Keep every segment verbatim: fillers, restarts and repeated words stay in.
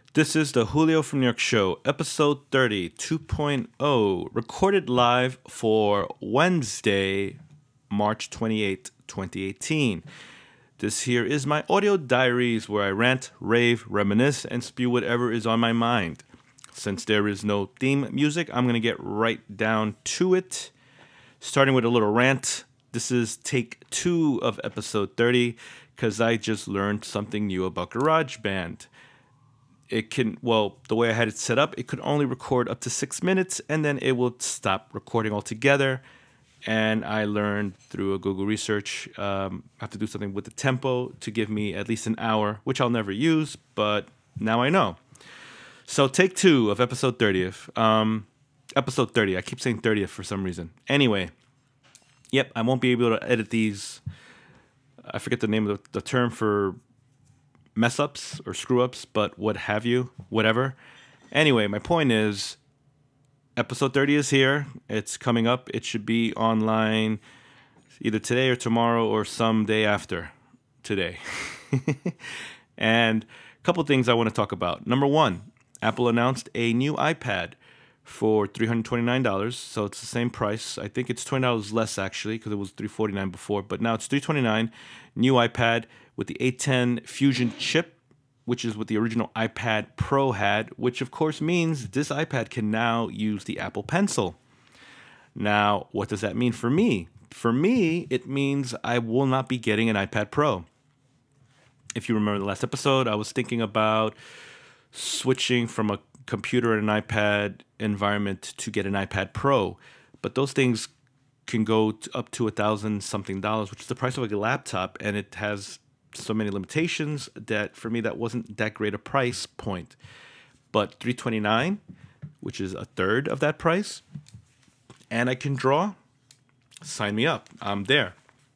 This is the Julio from New York Show, episode thirty, two point oh, recorded live for Wednesday, March twenty-eighth, twenty eighteen. This here is my audio diaries where I rant, rave, reminisce, and spew whatever is on my mind. Since there is no theme music, I'm going to get right down to it. Starting with a little rant. This is take two of episode thirty because I just learned something new about GarageBand. It can, well, the way I had it set up, it could only record up to six minutes and then it will stop recording altogether. And I learned through a Google research, um, I have to do something with the tempo to give me at least an hour, which I'll never use, but now I know. So take two of episode thirtieth. Um, episode thirty, I keep saying thirtieth for some reason. Anyway, yep, I won't be able to edit these. I forget the name of the, the term for mess ups or screw ups, but what have you, whatever. Anyway, my point is, episode thirty is here. It's coming up. It should be online either today or tomorrow or some day after today. And a couple things I want to talk about. Number one, Apple announced a new iPad for three hundred twenty-nine dollars, so it's the same price. I think it's twenty dollars less actually because it was three hundred forty-nine dollars before, but now it's three hundred twenty-nine dollars. New iPad with the A ten Fusion chip, which is what the original iPad Pro had, which of course means this iPad can now use the Apple Pencil. Now, what does that mean for me? For me, it means I will not be getting an iPad Pro. If you remember the last episode, I was thinking about switching from a computer and an iPad environment to get an iPad Pro, but those things can go to up to a thousand something dollars, which is the price of a laptop, and it has so many limitations that for me that wasn't that great a price point. But three hundred twenty-nine dollars, which is a third of that price, and I can draw, sign me up. I'm there.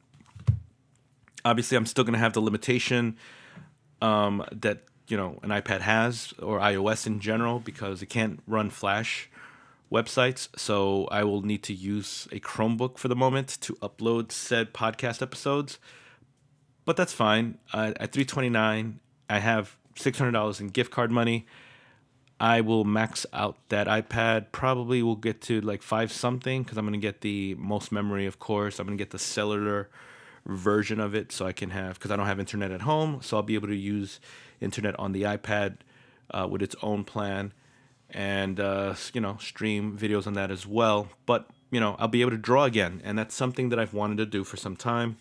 Obviously, I'm still going to have the limitation um, that you know an iPad has, or iOS in general, because it can't run Flash websites. So I will need to use a Chromebook for the moment to upload said podcast episodes. But that's fine. Uh, at three hundred twenty-nine dollars, I have six hundred dollars in gift card money. I will max out that iPad. Probably will get to like five something because I'm going to get the most memory, of course. I'm going to get the cellular version of it so I can have, because I don't have internet at home, so I'll be able to use internet on the iPad uh, with its own plan and, uh, you know, stream videos on that as well. But, you know, I'll be able to draw again, and that's something that I've wanted to do for some time.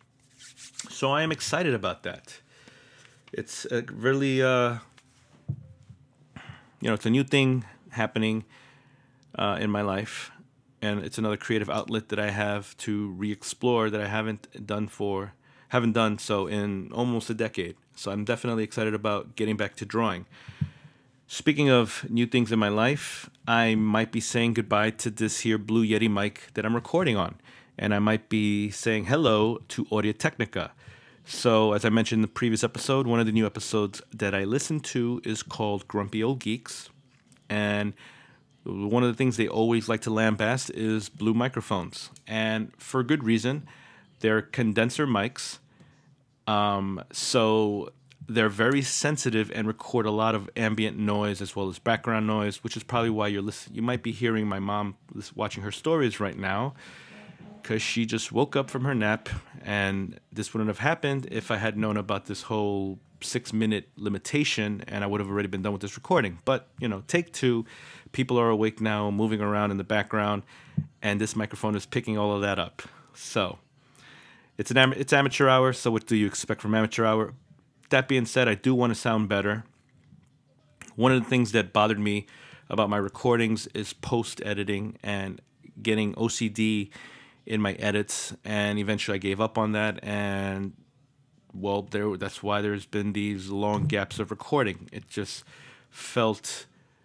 So I am excited about that. It's a really, uh, you know, it's a new thing happening uh, in my life, and it's another creative outlet that I have to re-explore that I haven't done for, haven't done so in almost a decade. So I'm definitely excited about getting back to drawing. Speaking of new things in my life, I might be saying goodbye to this here Blue Yeti mic that I'm recording on. And I might be saying hello to Audio Technica. So, as I mentioned in the previous episode, one of the new episodes that I listened to is called Grumpy Old Geeks. And one of the things they always like to lambast is Blue microphones. And for good reason. They're condenser mics. Um, so they're very sensitive and record a lot of ambient noise as well as background noise, which is probably why you're listening. You might be hearing my mom watching her stories right now, because she just woke up from her nap, and this wouldn't have happened if I had known about this whole six-minute limitation, and I would have already been done with this recording. But, you know, take two. People are awake now, moving around in the background, and this microphone is picking all of that up. So it's an am- it's amateur hour, so what do you expect from amateur hour? That being said, I do want to sound better. One of the things that bothered me about my recordings is post-editing and getting O C D in my edits, and eventually I gave up on that, and well, there that's why there's been these long gaps of recording. It just felt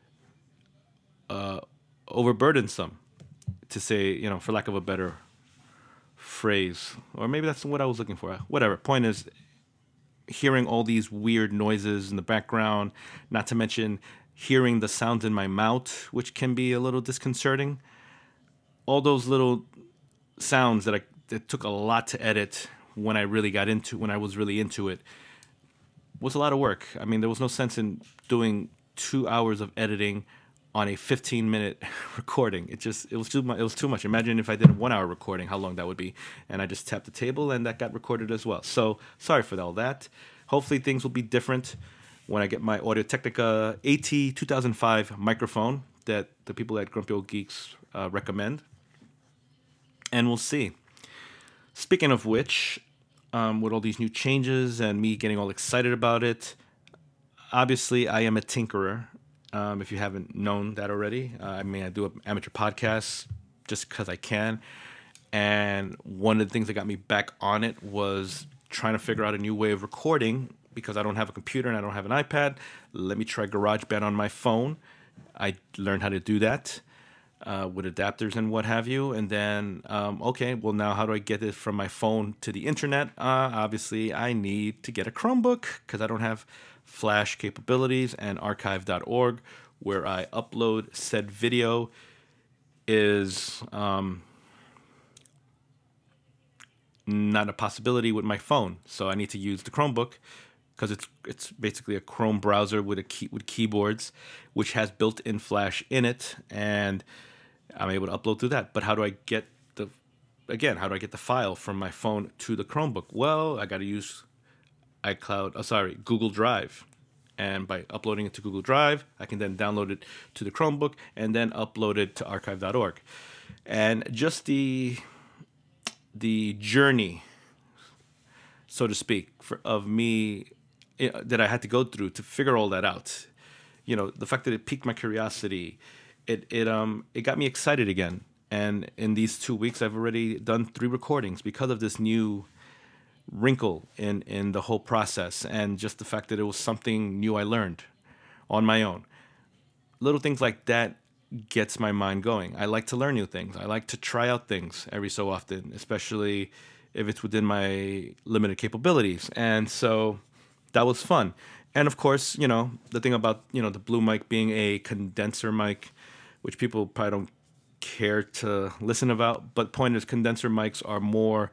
uh, overburdensome, to say, you know, for lack of a better phrase, or maybe that's what I was looking for. Whatever. Point is, hearing all these weird noises in the background, not to mention hearing the sounds in my mouth, which can be a little disconcerting. All those little sounds that I that took a lot to edit when I really got into when I was really into it was a lot of work. I mean, there was no sense in doing two hours of editing on a fifteen minute recording. It just it was too much. It was too much. Imagine if I did a one hour recording, how long that would be. And I just tapped the table, and that got recorded as well. So sorry for all that. Hopefully things will be different when I get my Audio Technica A T two thousand five microphone that the people at Grumpy Old Geeks uh, recommend. And we'll see. Speaking of which, um, with all these new changes and me getting all excited about it, obviously I am a tinkerer. Um, if you haven't known that already, uh, I mean, I do amateur podcasts just because I can. And one of the things that got me back on it was trying to figure out a new way of recording because I don't have a computer and I don't have an iPad. Let me try GarageBand on my phone. I learned how to do that uh, with adapters and what have you. And then, um, okay, well, now how do I get it from my phone to the internet? Uh, obviously, I need to get a Chromebook because I don't have Flash capabilities, and archive dot org, where I upload said video, is um, not a possibility with my phone. So I need to use the Chromebook because it's it's basically a Chrome browser with a key, with keyboards, which has built-in Flash in it, and I'm able to upload through that. But how do I get the again? How do I get the file from my phone to the Chromebook? Well, I got to use iCloud, oh, sorry, Google Drive. And by uploading it to Google Drive, I can then download it to the Chromebook and then upload it to archive dot org. And just the the journey, so to speak, for, of me it, that I had to go through to figure all that out. You know, the fact that it piqued my curiosity, it it um it got me excited again. And in these two weeks, I've already done three recordings because of this new wrinkle in, in the whole process, and just the fact that it was something new I learned on my own. Little things like that gets my mind going. I like to learn new things. I like to try out things every so often, especially if it's within my limited capabilities. And so that was fun. And of course, you know, the thing about, you know, the Blue mic being a condenser mic, which people probably don't care to listen about, but point is, condenser mics are more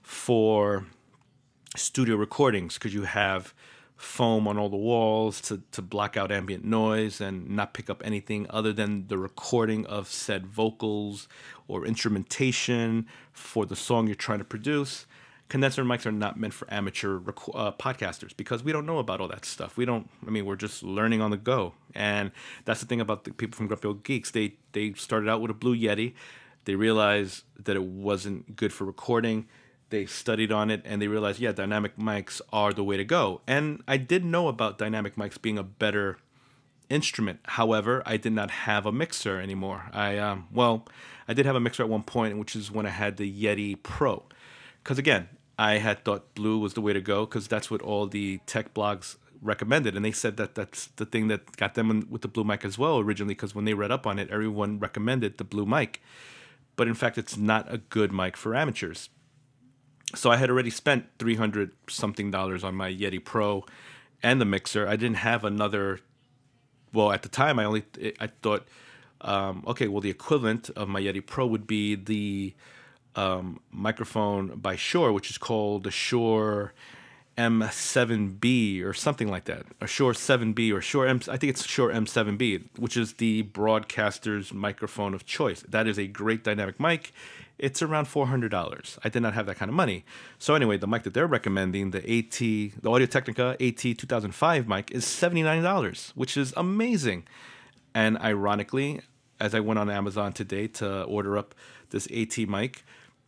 for studio recordings because you have foam on all the walls to, to block out ambient noise and not pick up anything other than the recording of said vocals or instrumentation for the song you're trying to produce. Condenser mics are not meant for amateur rec- uh, podcasters because we don't know about all that stuff. We don't, I mean, we're just learning on the go. And that's the thing about the people from Grumpy Old Geeks. They, they started out with a Blue Yeti. They realized that it wasn't good for recording. They studied on it and they realized, yeah, dynamic mics are the way to go. And I did know about dynamic mics being a better instrument. However, I did not have a mixer anymore. I, um, well, I did have a mixer at one point, which is when I had the Yeti Pro. Because again, I had thought Blue was the way to go because that's what all the tech blogs recommended. And they said that that's the thing that got them in with the Blue mic as well originally, because when they read up on it, everyone recommended the Blue mic. But in fact, it's not a good mic for amateurs. So I had already spent three hundred something dollars on my Yeti Pro and the mixer. I didn't have another. Well, at the time, I only I thought, um, okay, well, the equivalent of my Yeti Pro would be the um, microphone by Shure, which is called the Shure M seven B or something like that. A Shure seven B or Shure M. I think it's Shure M seven B, which is the broadcaster's microphone of choice. That is a great dynamic mic. It's around four hundred dollars. I did not have that kind of money. So anyway, the mic that they're recommending, the AT, the Audio Technica A T two thousand five mic, is seventy-nine dollars, which is amazing. And ironically, as I went on Amazon today to order up this AT mic,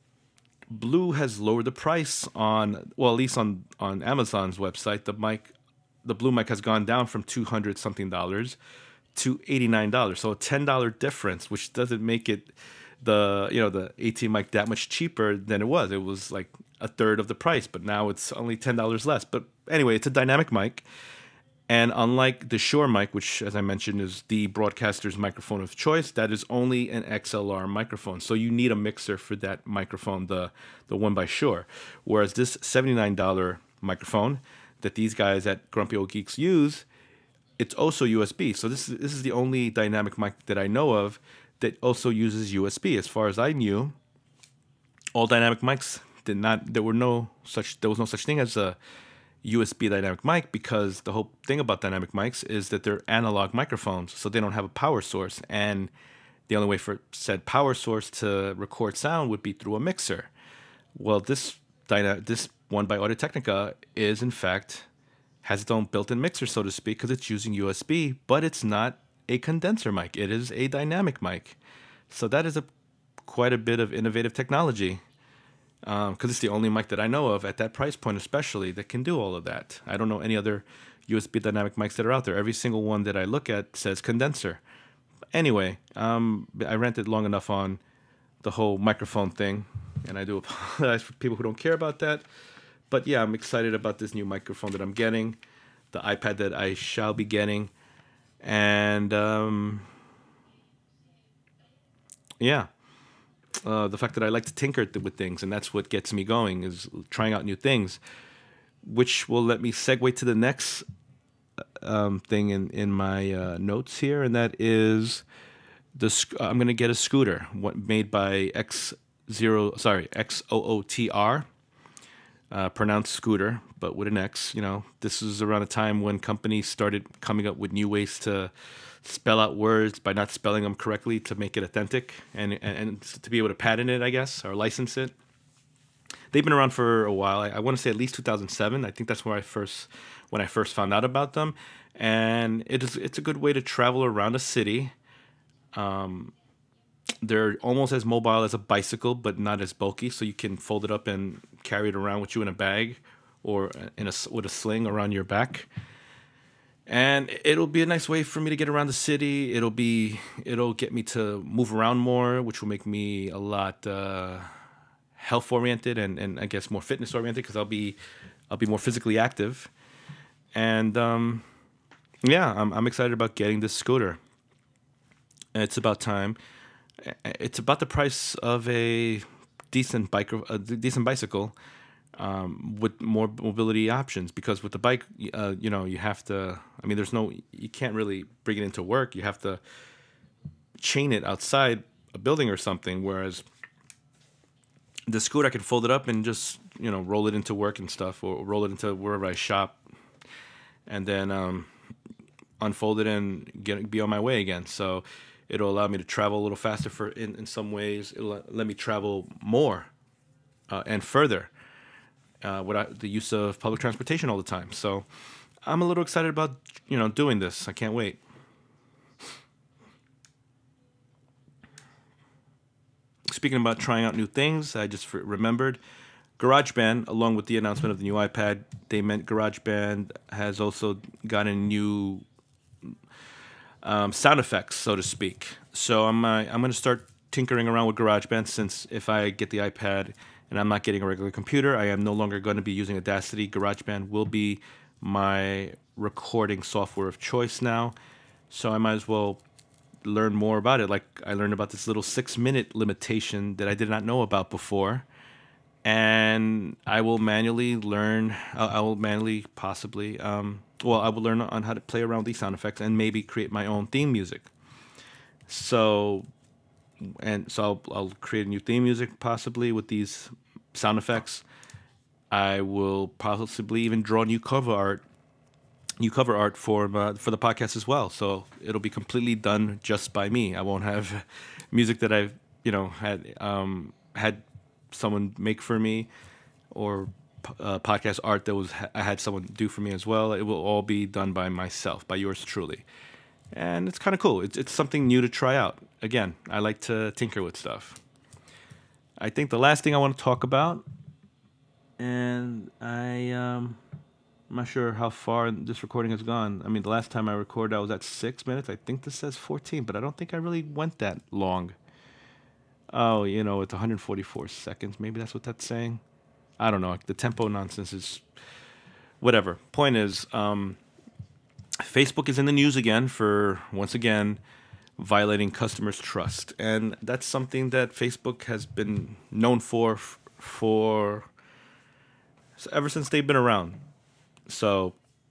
Blue has lowered the price on, well, at least on, on Amazon's website. The mic, the Blue mic has gone down from two hundred something dollars to eighty-nine dollars. So a ten dollars difference, which doesn't make it the, you know, the AT mic that much cheaper than it was. It was like a third of the price, but now it's only ten dollars less. But anyway, it's a dynamic mic. And unlike the Shure mic, which, as I mentioned, is the broadcaster's microphone of choice, that is only an X L R microphone. So you need a mixer for that microphone, the, the one by Shure. Whereas this seventy-nine dollars microphone that these guys at Grumpy Old Geeks use, it's also U S B. So this is, this is the only dynamic mic that I know of that also uses U S B. As far as I knew, all dynamic mics did not, there were no such, there was no such thing as a U S B dynamic mic because the whole thing about dynamic mics is that they're analog microphones, so they don't have a power source. And the only way for said power source to record sound would be through a mixer. Well, this dyna- this one by Audio-Technica is, in fact, has its own built-in mixer, so to speak, because it's using U S B, but it's not a condenser mic. It is a dynamic mic. So that is a quite a bit of innovative technology, because um, it's the only mic that I know of at that price point especially that can do all of that. I don't know any other U S B dynamic mics that are out there. Every single one that I look at says condenser. Anyway, um, I ranted long enough on the whole microphone thing, and I do apologize for people who don't care about that. But yeah, I'm excited about this new microphone that I'm getting, the iPad that I shall be getting, and um, yeah, uh, the fact that I like to tinker th- with things, and that's what gets me going, is trying out new things, which will let me segue to the next um, thing in in my uh, notes here, and that is the sc- I'm going to get a scooter, what made by X zero, sorry, X O O T R. Uh, pronounced scooter, but with an X. You know, this is around a time when companies started coming up with new ways to spell out words by not spelling them correctly to make it authentic and, and, and to be able to patent it, I guess, or license it. They've been around for a while. I, I want to say at least two thousand seven. I think that's where I first, when I first found out about them. And it is, it's a good way to travel around a city. Um, They're almost as mobile as a bicycle, but not as bulky. So you can fold it up and carry it around with you in a bag or in a, with a sling around your back. And it'll be a nice way for me to get around the city. It'll be, it'll get me to move around more, which will make me a lot uh, health oriented and, and I guess more fitness oriented because I'll be, I'll be more physically active. And um, yeah, I'm, I'm excited about getting this scooter. It's about time. It's about the price of a decent bike, a decent bicycle, um, with more mobility options. Because with the bike, uh, you know, you have to. I mean, there's no, you can't really bring it into work. You have to chain it outside a building or something. Whereas the scooter, I can fold it up and just, you know, roll it into work and stuff, or roll it into wherever I shop, and then um, unfold it and get be on my way again. So it'll allow me to travel a little faster for in, in some ways. It'll let me travel more uh, and further uh, without the use of public transportation all the time. So I'm a little excited about, you know, doing this. I can't wait. Speaking about trying out new things, I just remembered GarageBand, along with the announcement of the new iPad, they meant GarageBand has also gotten new Um, sound effects, so to speak. So I'm uh, I'm going to start tinkering around with GarageBand, since if I get the iPad and I'm not getting a regular computer, I am no longer going to be using Audacity. GarageBand will be my recording software of choice now. So I might as well learn more about it. Like I learned about this little six minute limitation that I did not know about before. And I will manually learn, I will manually possibly, um, well, I will learn on how to play around with these sound effects and maybe create my own theme music. So, and so I'll, I'll create a new theme music possibly with these sound effects. I will possibly even draw new cover art, new cover art for uh, for the podcast as well. So it'll be completely done just by me. I won't have music that I've, you know, had um, had someone make for me, or uh, podcast art that was I had someone do for me as well. It will all be done by myself, by yours truly, and it's kind of cool. It's it's something new to try out. Again, I like to tinker with stuff. I think the last thing I want to talk about, and I um, I'm not sure how far this recording has gone. I mean, the last time I recorded, I was at six minutes. I think this says fourteen, but I don't think I really went that long. Oh, you know, it's one hundred forty-four seconds. Maybe that's what that's saying. I don't know. The tempo nonsense is whatever. Point is, um, Facebook is in the news again for, once again, violating customers' trust. And that's something that Facebook has been known for for ever since they've been around. So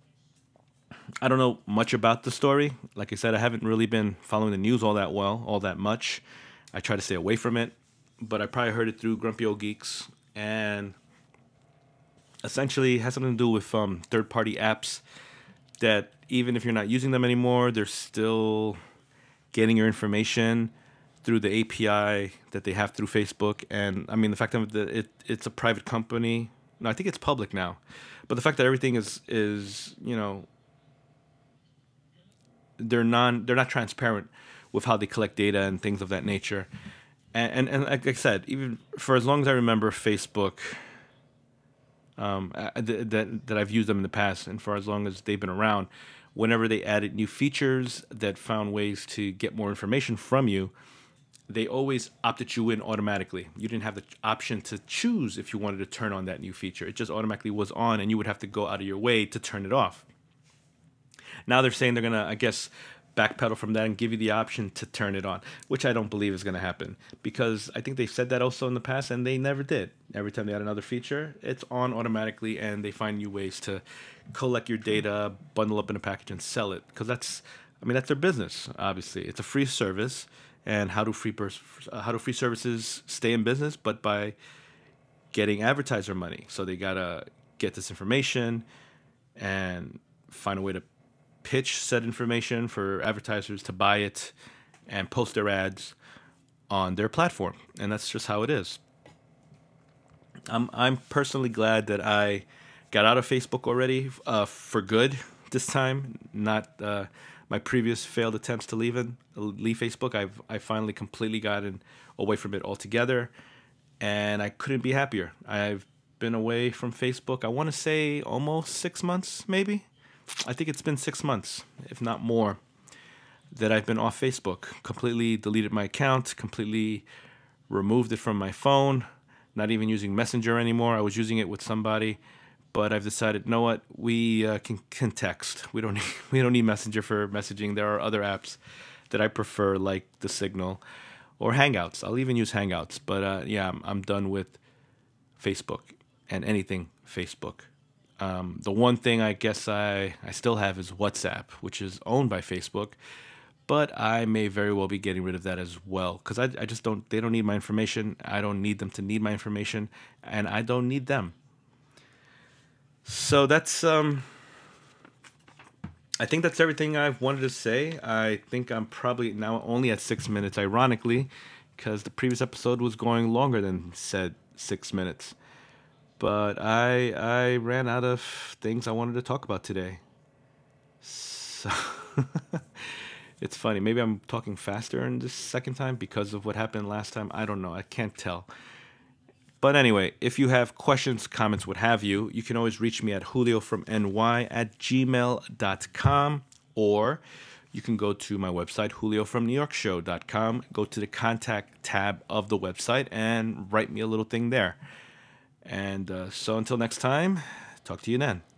I don't know much about the story. Like I said, I haven't really been following the news all that well, all that much. I try to stay away from it, but I probably heard it through Grumpy Old Geeks, and essentially has something to do with um, third-party apps that even if you're not using them anymore, they're still getting your information through the A P I that they have through Facebook. And I mean, the fact that it it's a private company, no, I think it's public now, but the fact that everything is is you know they're non they're not transparent with how they collect data and things of that nature. And and, and like I said, even for as long as I remember, Facebook. Um, that that I've used them in the past, and for as long as they've been around, whenever they added new features that found ways to get more information from you, they always opted you in automatically. You didn't have the option to choose if you wanted to turn on that new feature. It just automatically was on, and you would have to go out of your way to turn it off. Now they're saying they're gonna, I guess, backpedal from that and give you the option to turn it on, which I don't believe is going to happen, because I think they've said that also in the past and they never did. Every time they add another feature, it's on automatically, and they find new ways to collect your data, bundle up in a package, and sell it, because that's, I mean, that's their business. Obviously, it's a free service, and how do free pers- uh, how do free services stay in business? But by getting advertiser money. So they gotta get this information and find a way to pitch said information for advertisers to buy it and post their ads on their platform. And that's just how it is. I'm I'm personally glad that I got out of Facebook already uh, for good this time. Not uh, my previous failed attempts to leave it, leave Facebook. I've I finally completely gotten away from it altogether, and I couldn't be happier. I've been away from Facebook, I want to say almost six months, maybe. I think it's been six months, if not more, that I've been off Facebook. Completely deleted my account, completely removed it from my phone, not even using Messenger anymore. I was using it with somebody, but I've decided, you know what, we uh, can, can text. We don't need, we don't need Messenger for messaging. There are other apps that I prefer, like the Signal or Hangouts. I'll even use Hangouts, but uh, yeah, I'm, I'm done with Facebook and anything Facebook. Um, the one thing I guess I, I still have is WhatsApp, which is owned by Facebook, but I may very well be getting rid of that as well, because I, I just don't, they don't need my information. I don't need them to need my information, and I don't need them. So that's, um, I think that's everything I've wanted to say. I think I'm probably now only at six minutes, ironically, because the previous episode was going longer than said six minutes. But I I ran out of things I wanted to talk about today. So it's funny. Maybe I'm talking faster in this second time because of what happened last time. I don't know. I can't tell. But anyway, if you have questions, comments, what have you, you can always reach me at juliofromny at gmail dot com, or you can go to my website, julio from new york show dot com, go to the contact tab of the website, and write me a little thing there. And uh, so until next time, talk to you then.